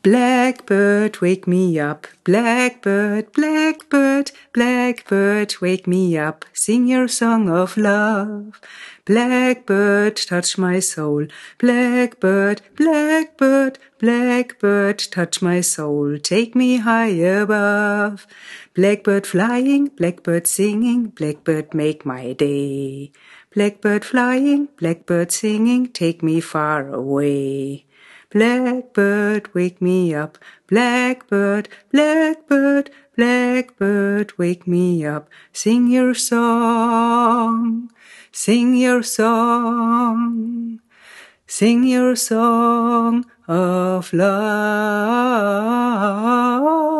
Blackbird, wake me up. Blackbird, blackbird, blackbird, wake me up. Sing your song of love. Blackbird, touch my soul. Blackbird, blackbird, blackbird, touch my soul. Take me high above. Blackbird flying, blackbird singing, blackbird make my day. Blackbird flying, blackbird singing, take me far away. Blackbird, wake me up. Blackbird, blackbird, blackbird, wake me up. Sing your song, sing your song, sing your song of love.